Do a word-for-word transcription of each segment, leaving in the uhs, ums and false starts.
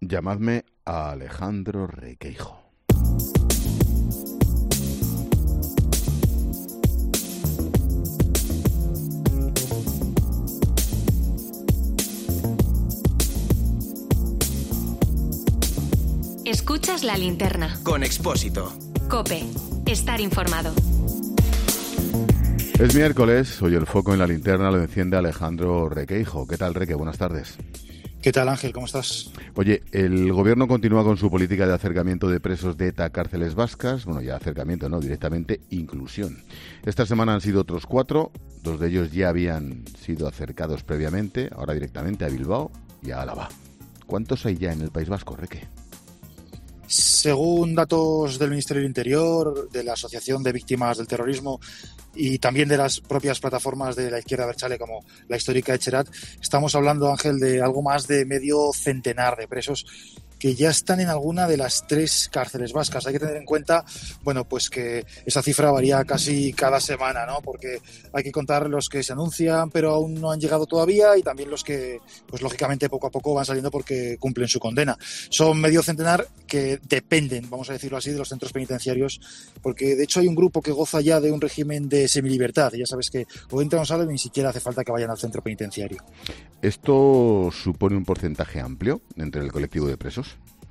Llamadme a Alejandro Requeijo. Escuchas La Linterna. Con Expósito. COPE. Estar informado. Es miércoles, hoy el foco en La Linterna lo enciende Alejandro Requeijo. ¿Qué tal, Reque? Buenas tardes. ¿Qué tal, Ángel? ¿Cómo estás? Oye, el gobierno continúa con su política de acercamiento de presos de ETA a cárceles vascas. Bueno, ya acercamiento, no, directamente inclusión. Esta semana han sido otros cuatro, dos de ellos ya habían sido acercados previamente, ahora directamente a Bilbao y a Álava. ¿Cuántos hay ya en el País Vasco, Reque? Según datos del Ministerio del Interior, de la Asociación de Víctimas del Terrorismo y también de las propias plataformas de la izquierda abertzale como la histórica Etxerat, estamos hablando, Ángel, de algo más de medio centenar de presos que ya están en alguna de las tres cárceles vascas. Hay que tener en cuenta, bueno, pues que esa cifra varía casi cada semana, ¿no? Porque hay que contar los que se anuncian pero aún no han llegado todavía y también los que, pues lógicamente, poco a poco van saliendo porque cumplen su condena. Son medio centenar que dependen, vamos a decirlo así, de los centros penitenciarios, porque de hecho hay un grupo que goza ya de un régimen de semilibertad, y ya sabes que o entran o salen y ni siquiera hace falta que vayan al centro penitenciario. ¿Esto supone un porcentaje amplio entre el colectivo de presos?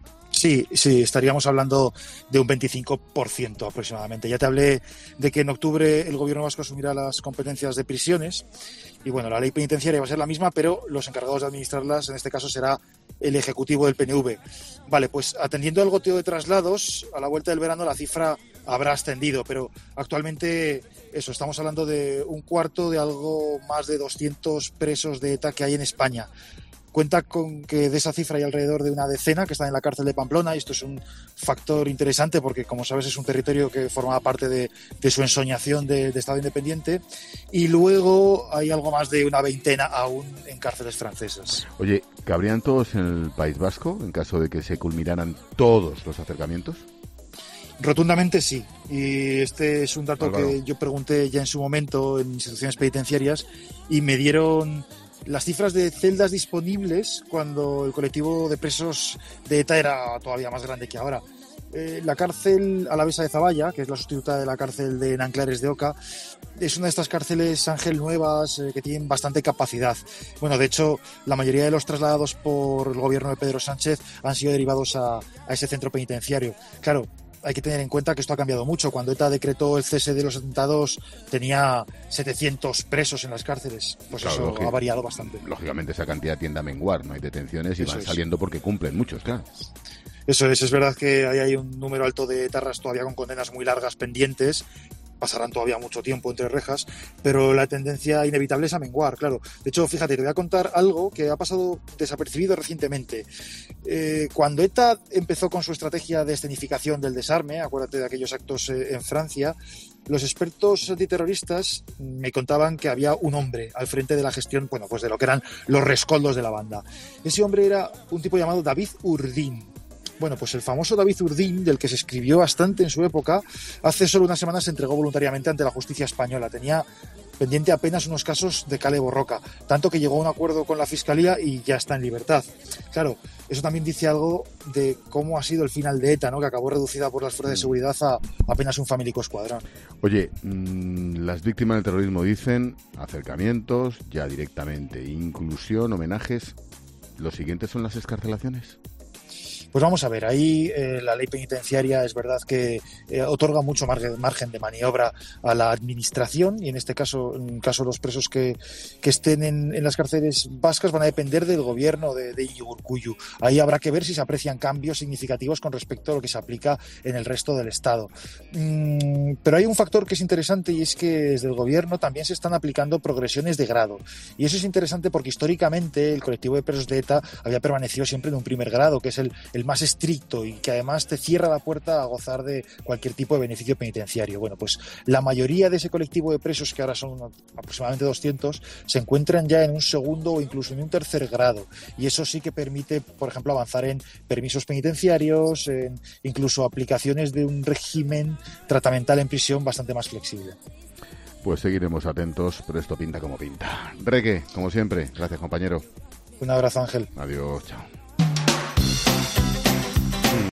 Sí, sí, estaríamos hablando de un veinticinco por ciento aproximadamente. Ya te hablé de que en octubre el gobierno vasco asumirá las competencias de prisiones y bueno, la ley penitenciaria va a ser la misma, pero los encargados de administrarlas en este caso será el Ejecutivo del P N V. Vale, pues atendiendo al goteo de traslados, a la vuelta del verano la cifra habrá ascendido, pero actualmente eso, estamos hablando de un cuarto de algo más de doscientos presos de ETA que hay en España. Cuenta con que de esa cifra hay alrededor de una decena que están en la cárcel de Pamplona, y esto es un factor interesante porque, como sabes, es un territorio que forma parte de, de su ensoñación de, de Estado independiente, y luego hay algo más de una veintena aún en cárceles francesas. Oye, ¿cabrían todos en el País Vasco en caso de que se culminaran todos los acercamientos? Rotundamente sí, y este es un dato Álvaro. que yo pregunté ya en su momento en instituciones penitenciarias y me dieron las cifras de celdas disponibles cuando el colectivo de presos de ETA era todavía más grande que ahora. Eh, la cárcel alavesa de Zaballa, que es la sustituta de la cárcel de Nanclares de Oca, es una de estas cárceles, Ángel, nuevas, eh, que tienen bastante capacidad. Bueno, de hecho, la mayoría de los trasladados por el gobierno de Pedro Sánchez han sido derivados a, a ese centro penitenciario. Claro, hay que tener en cuenta que esto ha cambiado mucho. Cuando ETA decretó el cese de los atentados tenía setecientos presos en las cárceles. Pues claro, eso lógico, ha variado bastante. Lógicamente esa cantidad tiende a menguar, no hay detenciones y eso van es. saliendo porque cumplen muchos, claro. Eso es, es verdad que ahí hay un número alto de etarras todavía con condenas muy largas pendientes. Pasarán todavía mucho tiempo entre rejas, pero la tendencia inevitable es a menguar, claro. De hecho, fíjate, te voy a contar algo que ha pasado desapercibido recientemente. Eh, cuando ETA empezó con su estrategia de escenificación del desarme, acuérdate de aquellos actos eh, en Francia, los expertos antiterroristas me contaban que había un hombre al frente de la gestión, bueno, pues de lo que eran los rescoldos de la banda. Ese hombre era un tipo llamado David Urdin. Bueno, pues el famoso David Urdin, del que se escribió bastante en su época, hace solo unas semanas se entregó voluntariamente ante la justicia española. Tenía pendiente apenas unos casos de Kale Borroka, tanto que llegó a un acuerdo con la Fiscalía y ya está en libertad. Claro, eso también dice algo de cómo ha sido el final de ETA, ¿no? Que acabó reducida por las fuerzas de seguridad a apenas un famélico escuadrón. Oye, mmm, las víctimas del terrorismo dicen acercamientos, ya directamente inclusión, homenajes. ¿Los siguientes son las excarcelaciones? Pues vamos a ver, ahí eh, la ley penitenciaria es verdad que eh, otorga mucho margen, margen de maniobra a la administración, y en este caso, en caso los presos que, que estén en, en las cárceles vascas van a depender del gobierno de, de Iñigo Urkullu. Ahí habrá que ver si se aprecian cambios significativos con respecto a lo que se aplica en el resto del Estado. Mm, pero hay un factor que es interesante, y es que desde el gobierno también se están aplicando progresiones de grado. Y eso es interesante porque históricamente el colectivo de presos de ETA había permanecido siempre en un primer grado, que es el el más estricto y que además te cierra la puerta a gozar de cualquier tipo de beneficio penitenciario. Bueno, pues la mayoría de ese colectivo de presos, que ahora son aproximadamente doscientos, se encuentran ya en un segundo o incluso en un tercer grado, y eso sí que permite, por ejemplo, avanzar en permisos penitenciarios, en incluso aplicaciones de un régimen tratamental en prisión bastante más flexible. Pues seguiremos atentos, pero esto pinta como pinta. Reque, como siempre, gracias, compañero. Un abrazo, Ángel. Adiós, chao.